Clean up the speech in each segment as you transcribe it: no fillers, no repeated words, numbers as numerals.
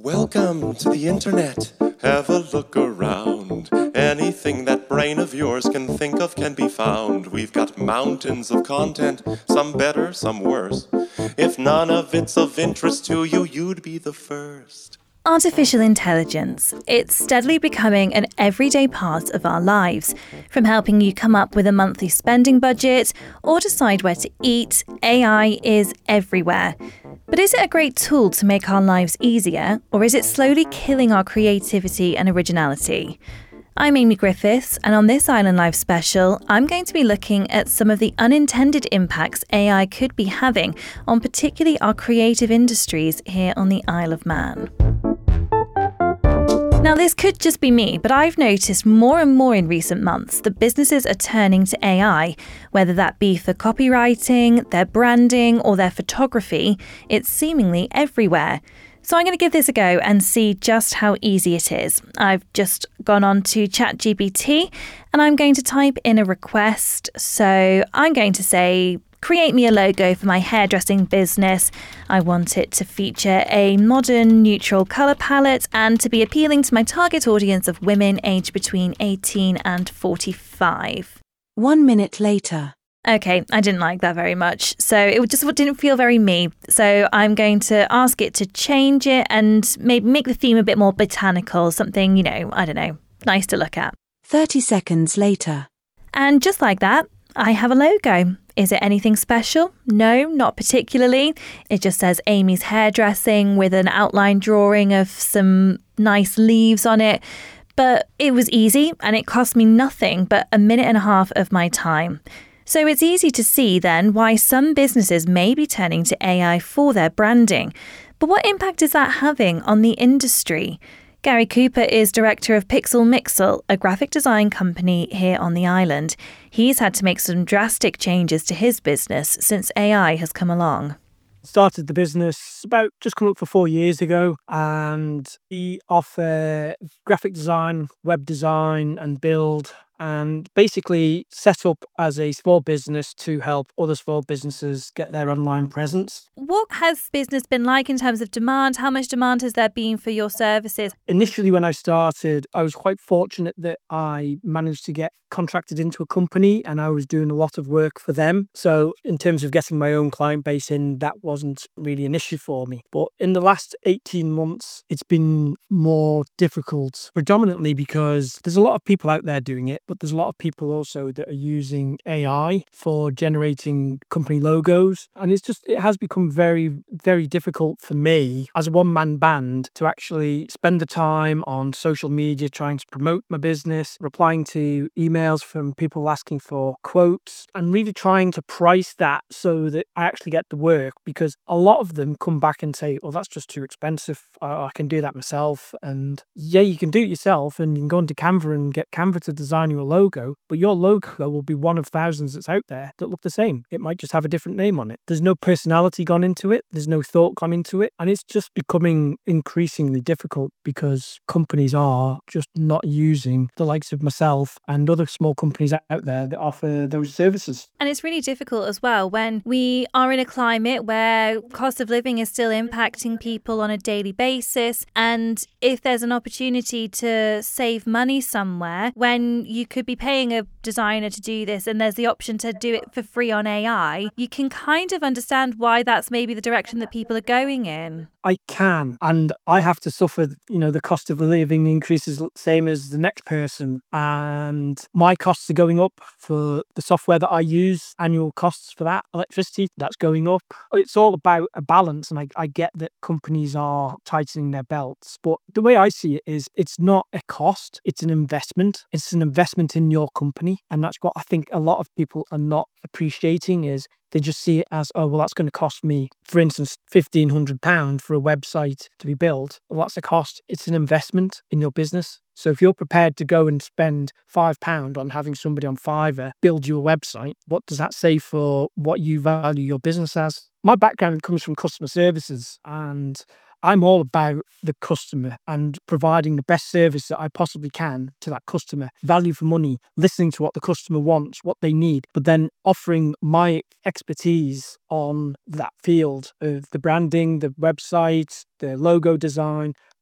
Welcome to the internet. Have a look around. Anything that brain of yours can think of can be found. We've got mountains of content, some better, some worse. If none of it's of interest to you, you'd be the first. Artificial intelligence. It's steadily becoming an everyday part of our lives. From helping you come up with a monthly spending budget or decide where to eat, AI is everywhere. But is it a great tool to make our lives easier, or is it slowly killing our creativity and originality? I'm Amy Griffiths, and on this Island Life special, I'm going to be looking at some of the unintended impacts AI could be having on particularly our creative industries here on the Isle of Man. Now, this could just be me, but I've noticed more and more in recent months that businesses are turning to AI, whether that be for copywriting, their branding, or their photography. It's seemingly everywhere. So I'm going to give this a go and see just how easy it is. I've just gone on to ChatGPT and I'm going to type in a request. So I'm going to say, create me a logo for my hairdressing business. I want it to feature a modern, neutral colour palette and to be appealing to my target audience of women aged between 18 and 45. 1 minute later. Okay, I didn't like that very much. So it just didn't feel very me. So I'm going to ask it to change it and maybe make the theme a bit more botanical, something, nice to look at. 30 seconds later. And just like that, I have a logo. Is it anything special? No, not particularly. It just says Amy's Hairdressing with an outline drawing of some nice leaves on it. But it was easy and it cost me nothing but a minute and a half of my time. So it's easy to see then why some businesses may be turning to AI for their branding. But what impact is that having on the industry? Gary Cooper is director of Pixel Mixel, a graphic design company here on the island. He's had to make some drastic changes to his business since AI has come along. Started the business about just coming up for 4 years ago, and we offer graphic design, web design and build, and basically set up as a small business to help other small businesses get their online presence. What has business been like in terms of demand? How much demand has there been for your services? Initially, when I started, I was quite fortunate that I managed to get contracted into a company and I was doing a lot of work for them. So in terms of getting my own client base in, that wasn't really an issue for me. But in the last 18 months, it's been more difficult, predominantly because there's a lot of people out there doing it, but there's a lot of people also that are using AI for generating company logos. And it has become very, very difficult for me as a one-man band to actually spend the time on social media trying to promote my business, replying to emails from people asking for quotes, and really trying to price that so that I actually get the work, because a lot of them come back and say, well, that's just too expensive. I can do that myself. And yeah, you can do it yourself and you can go into Canva and get Canva to design you a logo, but your logo will be one of thousands that's out there that look the same. It might just have a different name on it. There's no personality gone into it. There's no thought gone into it. And it's just becoming increasingly difficult because companies are just not using the likes of myself and other small companies out there that offer those services. And it's really difficult as well when we are in a climate where cost of living is still impacting people on a daily basis. And if there's an opportunity to save money somewhere, when you could be paying a designer to do this and there's the option to do it for free on AI, you can kind of understand why that's maybe the direction that people are going in. I can, and I have to suffer, the cost of living increases same as the next person, and my costs are going up for the software that I use, annual costs for that, electricity, that's going up. It's all about a balance, and I get that companies are tightening their belts, but the way I see it is it's not a cost, it's an investment. It's an investment in your company, and that's what I think a lot of people are not appreciating is they just see it as, oh, well, that's going to cost me, for instance, £1,500 for a website to be built. Well, that's a cost. It's an investment in your business. So if you're prepared to go and spend £5 on having somebody on Fiverr build you a website, what does that say for what you value your business as? My background comes from customer services, and I'm all about the customer and providing the best service that I possibly can to that customer. Value for money, listening to what the customer wants, what they need, but then offering my expertise on that field of the branding, the website, the logo design,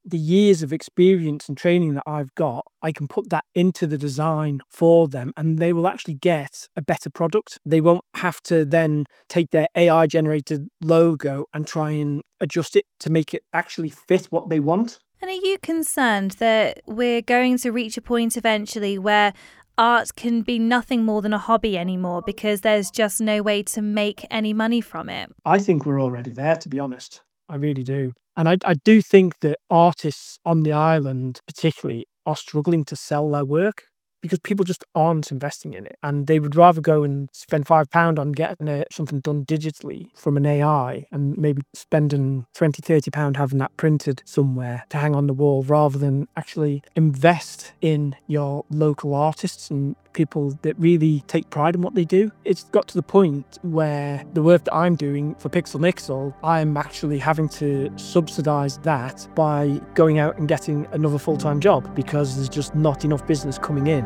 the years of experience and training that I've got, I can put that into the design for them and they will actually get a better product. They won't have to then take their AI generated logo and try and adjust it to make it actually fit what they want. And are you concerned that we're going to reach a point eventually where art can be nothing more than a hobby anymore because there's just no way to make any money from it? I think we're already there, to be honest. I really do. And I do think that artists on the island particularly are struggling to sell their work because people just aren't investing in it. And they would rather go and spend £5 on getting something done digitally from an AI and maybe spending £20, £30 having that printed somewhere to hang on the wall rather than actually invest in your local artists and people that really take pride in what they do. It's got to the point where the work that I'm doing for Pixel Mixel, I'm actually having to subsidise that by going out and getting another full-time job because there's just not enough business coming in.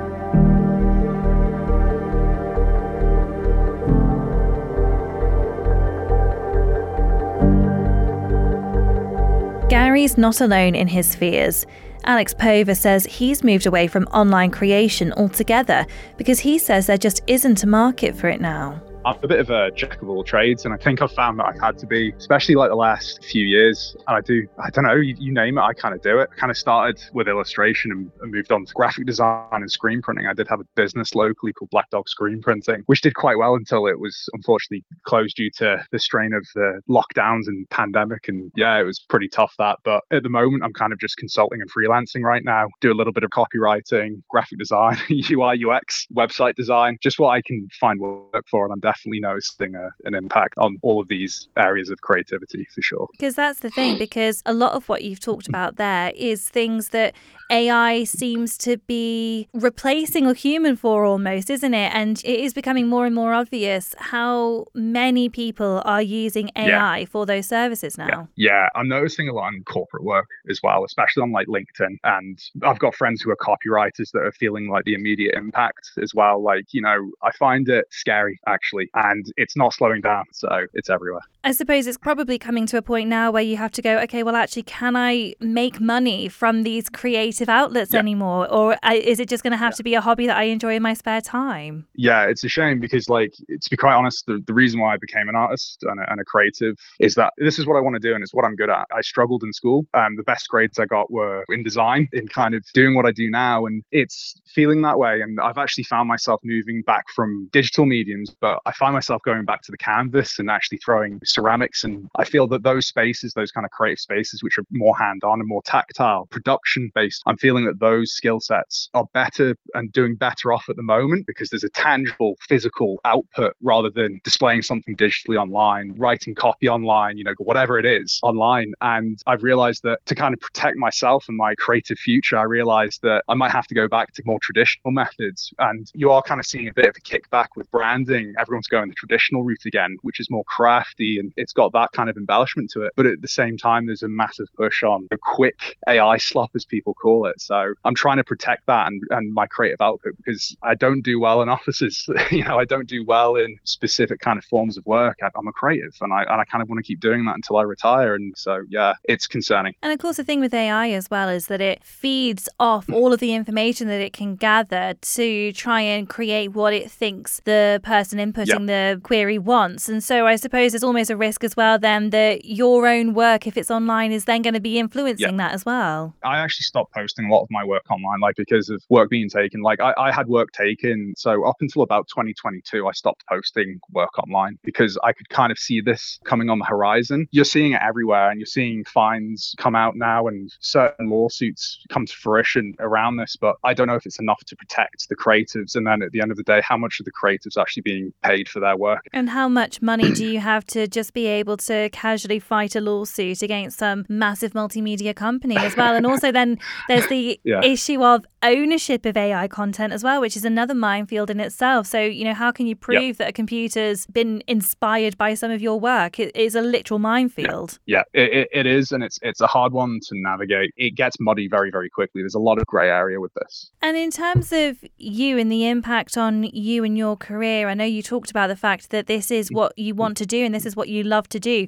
Gary's not alone in his fears. Alex Pover says he's moved away from online creation altogether because he says there just isn't a market for it now. I'm a bit of a jack of all trades, and I think I've found that I've had to be, especially like the last few years. And I don't know, you name it, I kind of do it. I kind of started with illustration and moved on to graphic design and screen printing. I did have a business locally called Black Dog Screen Printing, which did quite well until it was unfortunately closed due to the strain of the lockdowns and pandemic. And yeah, it was pretty tough that. But at the moment, I'm kind of just consulting and freelancing right now, do a little bit of copywriting, graphic design, UI, UX, website design, just what I can find work for. And I'm definitely noticing an impact on all of these areas of creativity for sure. Because that's the thing, because a lot of what you've talked about there is things that AI seems to be replacing a human for almost, isn't it? And it is becoming more and more obvious how many people are using AI for those services now. Yeah, I'm noticing a lot in corporate work as well, especially on like LinkedIn. And I've got friends who are copywriters that are feeling like the immediate impact as well. Like, you know, I find it scary actually, and it's not slowing down. So it's everywhere. I suppose it's probably coming to a point now where you have to go, okay, well, actually, can I make money from these creative outlets anymore? Or is it just going to have to be a hobby that I enjoy in my spare time? Yeah, it's a shame because, like, to be quite honest, the reason why I became an artist and a creative is that this is what I want to do and it's what I'm good at. I struggled in school. The best grades I got were in design, in kind of doing what I do now. And it's feeling that way. And I've actually found myself moving back from digital mediums, but I find myself going back to the canvas and actually throwing ceramics. And I feel that those spaces, those kind of creative spaces, which are more hands-on and more tactile, production-based, I'm feeling that those skill sets are better and doing better off at the moment because there's a tangible physical output rather than displaying something digitally online, writing copy online, you know, whatever it is online. And I've realized that to kind of protect myself and my creative future, I realized that I might have to go back to more traditional methods. And you are kind of seeing a bit of a kickback with branding. Everyone's going the traditional route again, which is more crafty and it's got that kind of embellishment to it. But at the same time, there's a massive push on a quick AI slop, as people call it. So I'm trying to protect that and my creative output because I don't do well in offices. You know, I don't do well in specific kind of forms of work. I'm a creative and I kind of want to keep doing that until I retire. And so, yeah, it's concerning. And of course, the thing with AI as well is that it feeds off all of the information that it can gather to try and create what it thinks the person inputting the query wants. And so I suppose there's almost a risk as well then that your own work, if it's online, is then going to be influencing that as well. I actually stopped posting a lot of my work online, like because of work being taken. Like I had work taken. So up until about 2022, I stopped posting work online because I could kind of see this coming on the horizon. You're seeing it everywhere and you're seeing fines come out now and certain lawsuits come to fruition around this. But I don't know if it's enough to protect the creatives. And then at the end of the day, how much are the creatives actually being paid for their work? And how much money do you have to just be able to casually fight a lawsuit against some massive multimedia company as well? And also then there's the issue of ownership of AI content as well, which is another minefield in itself. So, you know, how can you prove that a computer's been inspired by some of your work? It is a literal minefield. Yeah, it is. And it's a hard one to navigate. It gets muddy very, very quickly. There's a lot of grey area with this. And in terms of you and the impact on you and your career, I know you talked about the fact that this is what you want to do and this is what you love to do.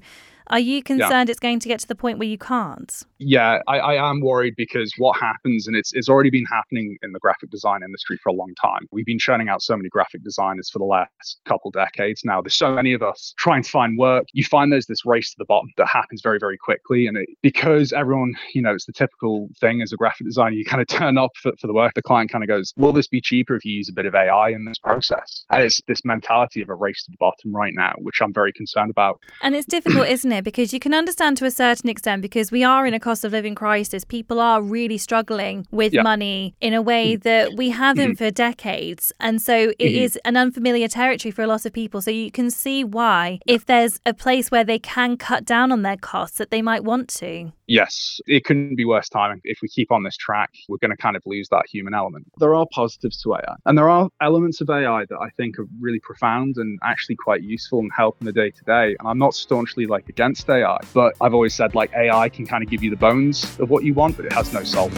Are you concerned it's going to get to the point where you can't? Yeah, I am worried because what happens, and it's already been happening in the graphic design industry for a long time. We've been churning out so many graphic designers for the last couple decades now. There's so many of us trying to find work. You find there's this race to the bottom that happens very, very quickly. And because everyone, it's the typical thing as a graphic designer, you kind of turn up for the work. The client kind of goes, will this be cheaper if you use a bit of AI in this process? And it's this mentality of a race to the bottom right now, which I'm very concerned about. And it's difficult, isn't it? Because you can understand to a certain extent, because we are in a cost of living crisis. People are really struggling with money in a way that we haven't for decades. And so it is an unfamiliar territory for a lot of people. So you can see why, if there's a place where they can cut down on their costs, that they might want to. Yes, it couldn't be worse timing. If we keep on this track, we're going to kind of lose that human element. There are positives to AI, and there are elements of AI that I think are really profound and actually quite useful and help in the day-to-day. And I'm not staunchly against AI, but I've always said AI can kind of give you the bones of what you want, but it has no soul.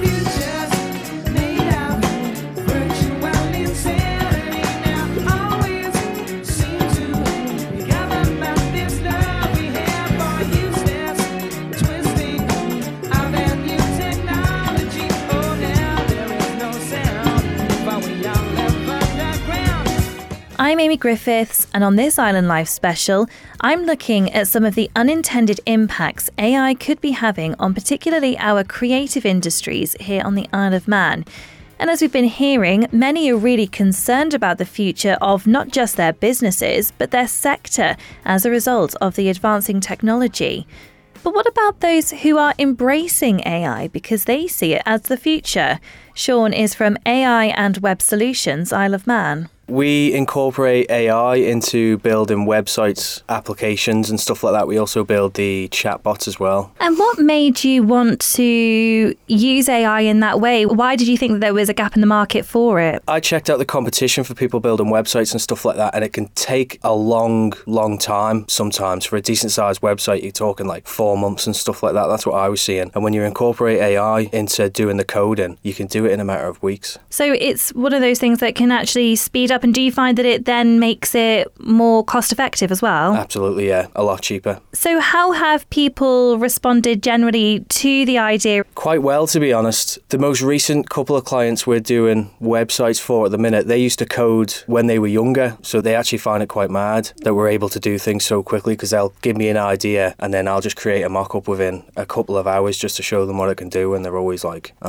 I'm Amy Griffiths, and on this Island Life special, I'm looking at some of the unintended impacts AI could be having on particularly our creative industries here on the Isle of Man. And as we've been hearing, many are really concerned about the future of not just their businesses, but their sector as a result of the advancing technology. But what about those who are embracing AI because they see it as the future? Sean is from AI and Web Solutions, Isle of Man. We incorporate AI into building websites, applications and stuff like that. We also build the chatbots as well. And what made you want to use AI in that way? Why did you think that there was a gap in the market for it? I checked out the competition for people building websites and stuff like that, and it can take a long time sometimes. For a decent sized website, you're talking 4 months and stuff like that. That's what I was seeing. And when you incorporate AI into doing the coding, you can do it in a matter of weeks. So it's one of those things that can actually speed up. And do you find that it then makes it more cost effective as well? Absolutely, yeah. A lot cheaper. So how have people responded generally to the idea? Quite well, to be honest. The most recent couple of clients we're doing websites for at the minute, they used to code when they were younger. So they actually find it quite mad that we're able to do things so quickly, because they'll give me an idea and then I'll just create a mock-up within a couple of hours just to show them what it can do. And they're always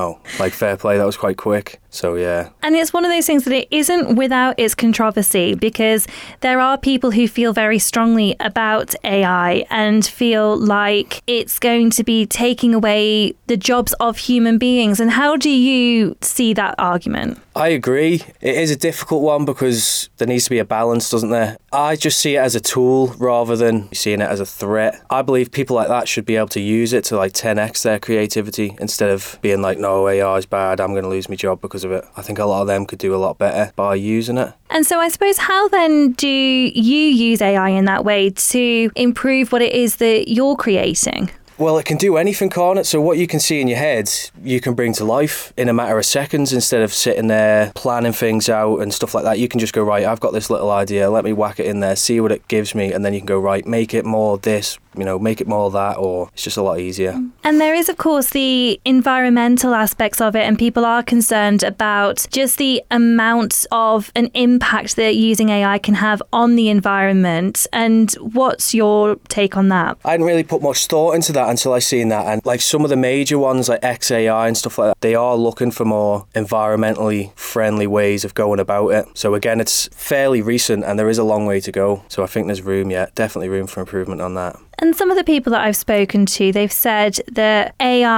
fair play, that was quite quick. So, yeah. And it's one of those things that it isn't without its controversy, because there are people who feel very strongly about AI and feel like it's going to be taking away the jobs of human beings. And how do you see that argument? I agree. It is a difficult one because there needs to be a balance, doesn't there? I just see it as a tool rather than seeing it as a threat. I believe people like that should be able to use it to 10x their creativity instead of being no, AI is bad, I'm going to lose my job because of it. I think a lot of them could do a lot better by using it. And so I suppose, how then do you use AI in that way to improve what it is that you're creating? Well, it can do anything, can't it? So what you can see in your head, you can bring to life in a matter of seconds instead of sitting there planning things out and stuff like that. You can just go, right, I've got this little idea, let me whack it in there, see what it gives me, and then you can go, right, make it more this, make it more that, or it's just a lot easier. And there is, of course, the environmental aspects of it, and people are concerned about just the amount of an impact that using AI can have on the environment. And what's your take on that? I hadn't really put much thought into that until I seen that, and some of the major ones like XAI and stuff like that, they are looking for more environmentally friendly ways of going about it. So again, it's fairly recent and there is a long way to go. So I think there's definitely room for improvement on that. And some of the people that I've spoken to, they've said that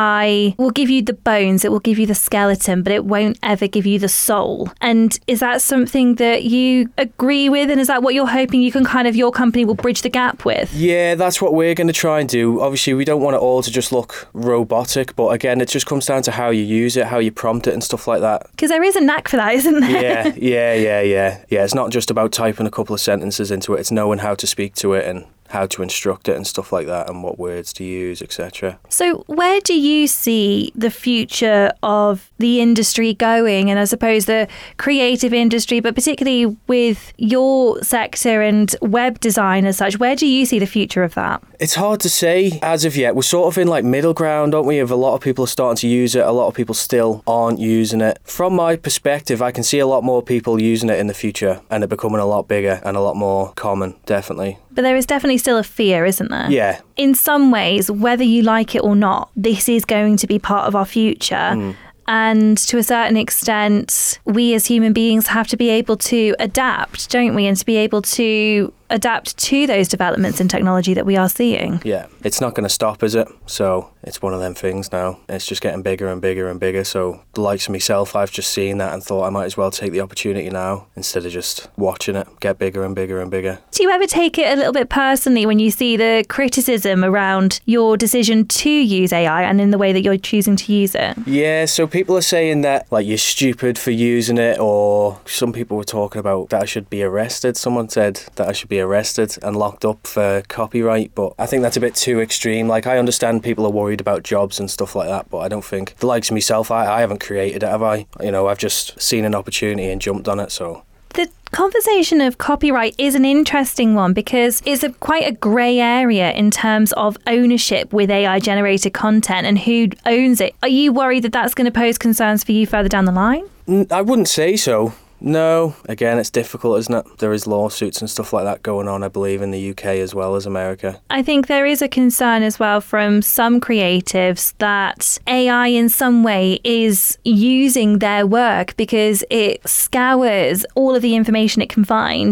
AI will give you the bones, it will give you the skeleton, but it won't ever give you the soul. And is that something that you agree with? And is that what you're hoping your company will bridge the gap with? Yeah, that's what we're going to try and do. Obviously, we don't want it all to just look robotic, but again, it just comes down to how you use it, how you prompt it and stuff like that. Because there is a knack for that, isn't there? Yeah. It's not just about typing a couple of sentences into it. It's knowing how to speak to it and how to instruct it and stuff like that, and what words to use, etc. So where do you see the future of the industry going? And I suppose the creative industry, but particularly with your sector and web design as such, where do you see the future of that? It's hard to say as of yet. We're sort of in like middle ground, aren't we? If a lot of people are starting to use it, a lot of people still aren't using it. From my perspective, I can see a lot more people using it in the future and it becoming a lot bigger and a lot more common, definitely. But there is definitely still a fear, isn't there? Yeah. In some ways, whether you like it or not, this is going to be part of our future. And to a certain extent, we as human beings have to be able to adapt, don't we? And to be able to adapt to those developments in technology that we are seeing. Yeah, it's not going to stop, is it? So it's one of them things now. It's just getting bigger and bigger and bigger. So the likes of myself, I've just seen that and thought I might as well take the opportunity now instead of just watching it get bigger and bigger and bigger. Do you ever take it a little bit personally when you see the criticism around your decision to use AI and in the way that you're choosing to use it? Yeah, so people are saying that like you're stupid for using it, or some people were talking about that I should be arrested. Someone said that I should be arrested and locked up for copyright, but I think that's a bit too extreme. Like, I understand people are worried about jobs and stuff like that, but I don't think the likes of myself, I haven't created it, have I? You know, I've just seen an opportunity and jumped on it, so. The conversation of copyright is an interesting one because it's quite a grey area in terms of ownership with AI generated content and who owns it. Are you worried that that's going to pose concerns for you further down the line? I wouldn't say so. No, again, it's difficult, isn't it? There is lawsuits and stuff like that going on, I believe, in the UK as well as America. I think there is a concern as well from some creatives that AI in some way is using their work because it scours all of the information it can find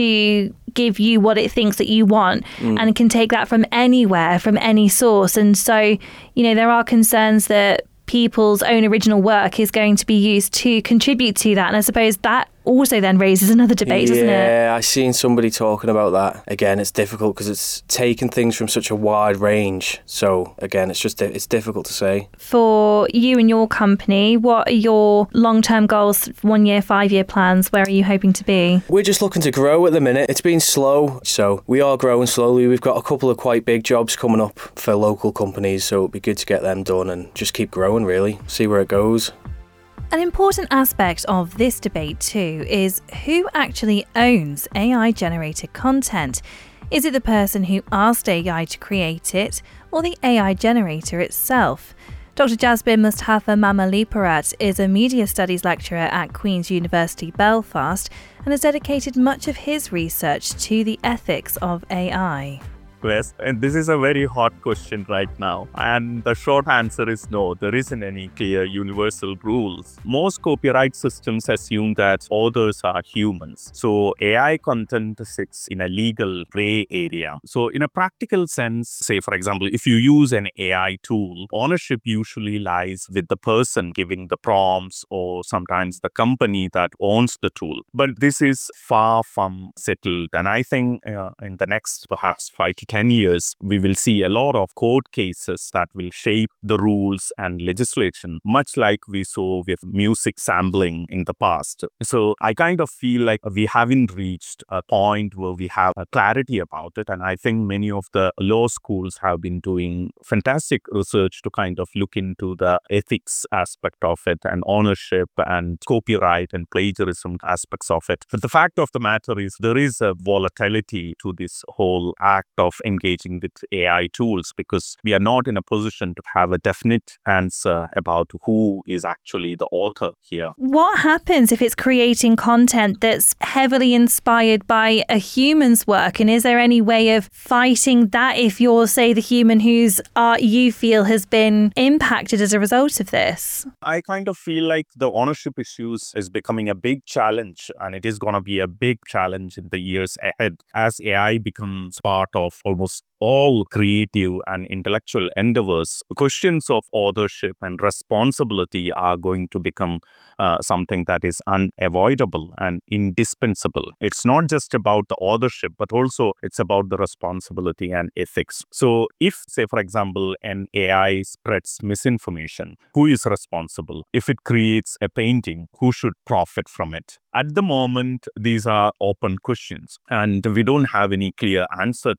to give you what it thinks that you want and can take that from anywhere, from any source. And so, you know, there are concerns that people's own original work is going to be used to contribute to that. And I suppose that also then raises another debate, doesn't it? Yeah, I've seen somebody talking about that. Again, it's difficult because it's taking things from such a wide range. So again, it's difficult to say. For you and your company, what are your long-term goals, 1 year, 5 year plans? Where are you hoping to be? We're just looking to grow at the minute. It's been slow, so we are growing slowly. We've got a couple of quite big jobs coming up for local companies, so it'd be good to get them done and just keep growing, really. See where it goes. An important aspect of this debate too is who actually owns AI-generated content. Is it the person who asked AI to create it or the AI generator itself? Dr. Jasbir Mustafa Mamaliparat is a media studies lecturer at Queen's University Belfast and has dedicated much of his research to the ethics of AI. Yes, and this is a very hot question right now. And the short answer is no, there isn't any clear universal rules. Most copyright systems assume that authors are humans. So AI content sits in a legal gray area. So in a practical sense, say for example, if you use an AI tool, ownership usually lies with the person giving the prompts or sometimes the company that owns the tool. But this is far from settled. And I think in the next perhaps 5 to 10 years, we will see a lot of court cases that will shape the rules and legislation, much like we saw with music sampling in the past. So I kind of feel like we haven't reached a point where we have a clarity about it. And I think many of the law schools have been doing fantastic research to kind of look into the ethics aspect of it and ownership and copyright and plagiarism aspects of it. But the fact of the matter is there is a volatility to this whole act of engaging with AI tools because we are not in a position to have a definite answer about who is actually the author here. What happens if it's creating content that's heavily inspired by a human's work? And is there any way of fighting that if you're, say, the human whose art you feel has been impacted as a result of this? I kind of feel like the ownership issues is becoming a big challenge, and it is going to be a big challenge in the years ahead as AI becomes part of almost all creative and intellectual endeavors. Questions of authorship and responsibility are going to become something that is unavoidable and indispensable. It's not just about the authorship, but also it's about the responsibility and ethics. So if, say, for example, an AI spreads misinformation, who is responsible? If it creates a painting, who should profit from it? At the moment, these are open questions and we don't have any clear answer to it.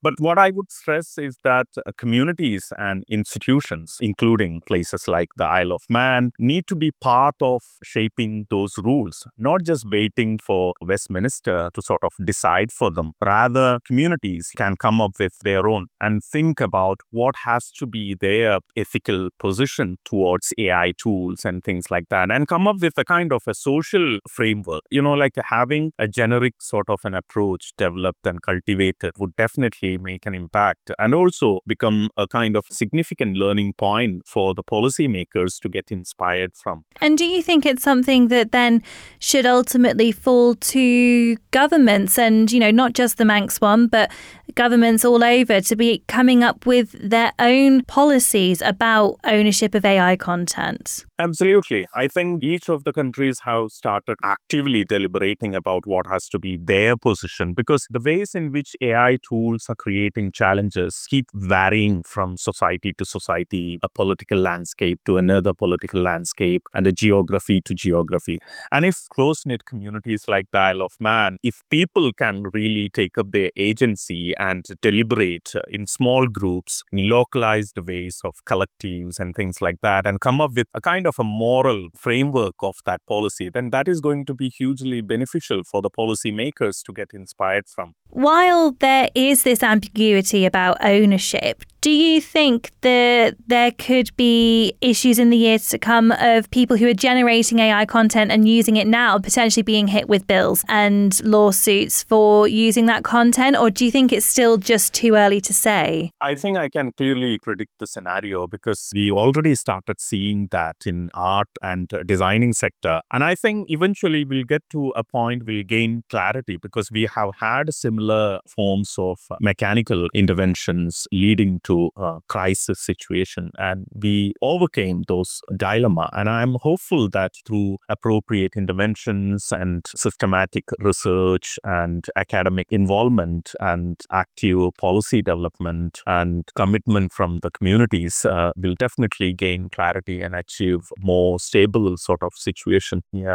But what I would stress is that communities and institutions, including places like the Isle of Man, need to be part of shaping those rules, not just waiting for Westminster to sort of decide for them. Rather, communities can come up with their own and think about what has to be their ethical position towards AI tools and things like that, and come up with a kind of a social framework. Like having a generic sort of an approach developed and cultivated would definitely make an impact and also become a kind of significant learning point for the policymakers to get inspired from. And do you think it's something that then should ultimately fall to governments and, not just the Manx one, but governments all over to be coming up with their own policies about ownership of AI content? Absolutely. I think each of the countries have started actively deliberating about what has to be their position, because the ways in which AI tools are creating challenges keep varying from society to society, a political landscape to another political landscape, and a geography to geography. And if close-knit communities like the Isle of Man, if people can really take up their agency and deliberate in small groups, in localized ways of collectives and things like that, and come up with a kind of a moral framework of that policy, then that is going to be hugely beneficial for the policymakers to get inspired from. While there is this ambiguity about ownership, do you think that there could be issues in the years to come of people who are generating AI content and using it now potentially being hit with bills and lawsuits for using that content? Or do you think it's still just too early to say? I think I can clearly predict the scenario because we already started seeing that in art and designing sector. And I think eventually we'll get to a point we'll gain clarity because we have had similar forms of mechanical interventions leading to a crisis situation, and we overcame those dilemma. And I'm hopeful that through appropriate interventions and systematic research and academic involvement and active policy development and commitment from the communities, we'll definitely gain clarity and achieve more stable sort of situation. Yeah.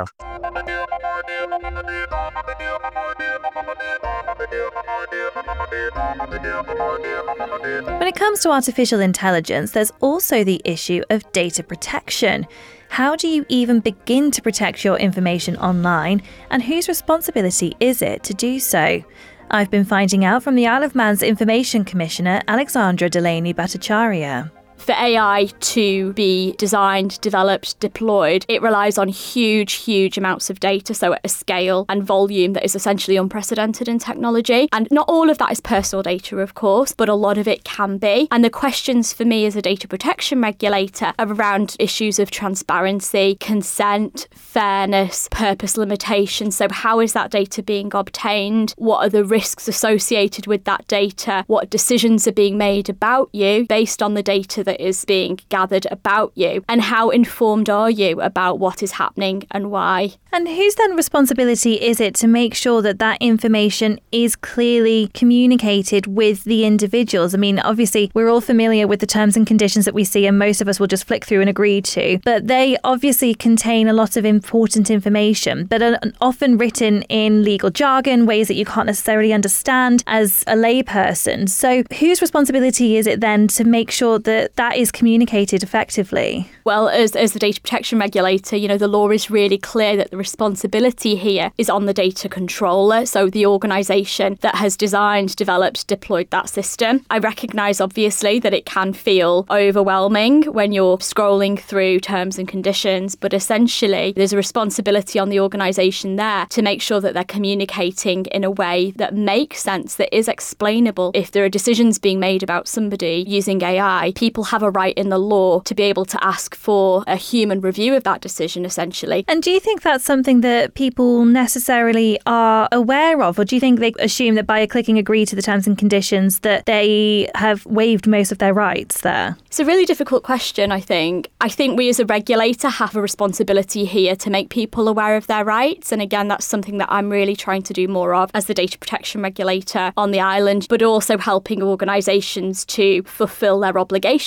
When it comes to artificial intelligence, there's also the issue of data protection. How do you even begin to protect your information online, and whose responsibility is it to do so? I've been finding out from the Isle of Man's Information Commissioner, Alexandra Delaney Bhattacharya. For AI to be designed, developed, deployed, it relies on huge amounts of data, so at a scale and volume that is essentially unprecedented in technology. And not all of that is personal data, of course, but a lot of it can be. And the questions for me as a data protection regulator are around issues of transparency, consent, fairness, purpose limitation. So how is that data being obtained? What are the risks associated with that data? What decisions are being made about you based on the data that is being gathered about you, and how informed are you about what is happening and why? And whose then responsibility is it to make sure that that information is clearly communicated with the individuals? I mean, obviously, we're all familiar with the terms and conditions that we see, and most of us will just flick through and agree to, but they obviously contain a lot of important information, but are often written in legal jargon, ways that you can't necessarily understand as a layperson. So whose responsibility is it then to make sure that that is communicated effectively? Well, as the data protection regulator, the law is really clear that the responsibility here is on the data controller, so the organisation that has designed, developed, deployed that system. I recognise, obviously, that it can feel overwhelming when you're scrolling through terms and conditions, but essentially there's a responsibility on the organisation there to make sure that they're communicating in a way that makes sense, that is explainable. If there are decisions being made about somebody using AI, people have a right in the law to be able to ask for a human review of that decision, essentially. And do you think that's something that people necessarily are aware of, or do you think they assume that by clicking agree to the terms and conditions that they have waived most of their rights there? It's a really difficult question, I think. I think we as a regulator have a responsibility here to make people aware of their rights. And again, that's something that I'm really trying to do more of as the data protection regulator on the island, but also helping organisations to fulfil their obligations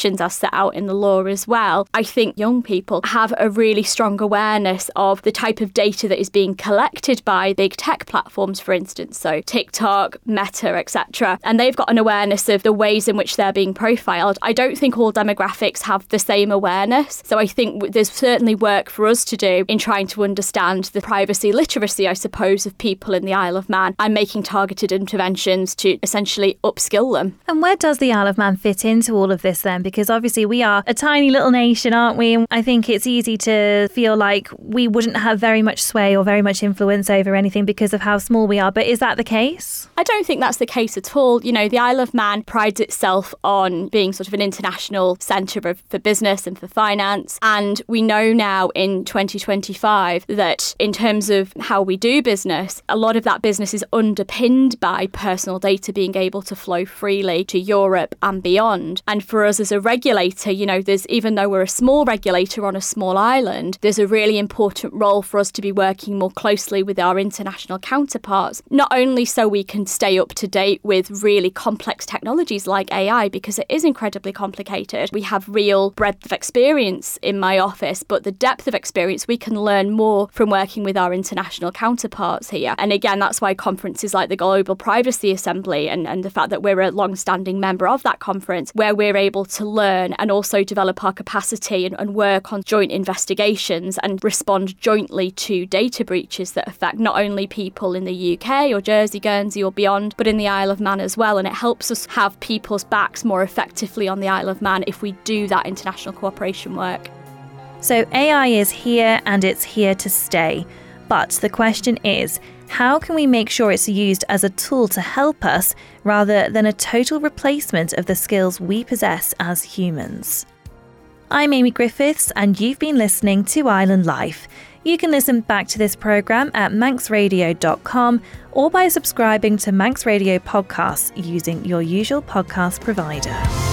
protections as set out in the law as well. I think young people have a really strong awareness of the type of data that is being collected by big tech platforms, for instance, so TikTok, Meta, etc. And they've got an awareness of the ways in which they're being profiled. I don't think all demographics have the same awareness. So I think there's certainly work for us to do in trying to understand the privacy literacy, I suppose, of people in the Isle of Man and making targeted interventions to essentially upskill them. And where does the Isle of Man fit into all of this then? Because obviously we are a tiny little nation, aren't we? And I think it's easy to feel like we wouldn't have very much sway or very much influence over anything because of how small we are. But is that the case? I don't think that's the case at all. You know, the Isle of Man prides itself on being sort of an international centre for business and for finance. And we know now in 2025 that in terms of how we do business, a lot of that business is underpinned by personal data being able to flow freely to Europe and beyond. And for us as a regulator, you know, even though we're a small regulator on a small island, there's a really important role for us to be working more closely with our international counterparts, not only so we can stay up to date with really complex technologies like AI, because it is incredibly complicated. We have real breadth of experience in my office, but the depth of experience, we can learn more from working with our international counterparts here. And again, that's why conferences like the Global Privacy Assembly and the fact that we're a long-standing member of that conference, where we're able to learn and also develop our capacity and work on joint investigations and respond jointly to data breaches that affect not only people in the UK or Jersey, Guernsey or beyond, but in the Isle of Man as well. And it helps us have people's backs more effectively on the Isle of Man if we do that international cooperation work. So AI is here and it's here to stay. But the question is, how can we make sure it's used as a tool to help us rather than a total replacement of the skills we possess as humans? I'm Amy Griffiths and you've been listening to Island Life. You can listen back to this programme at manxradio.com or by subscribing to Manx Radio podcasts using your usual podcast provider.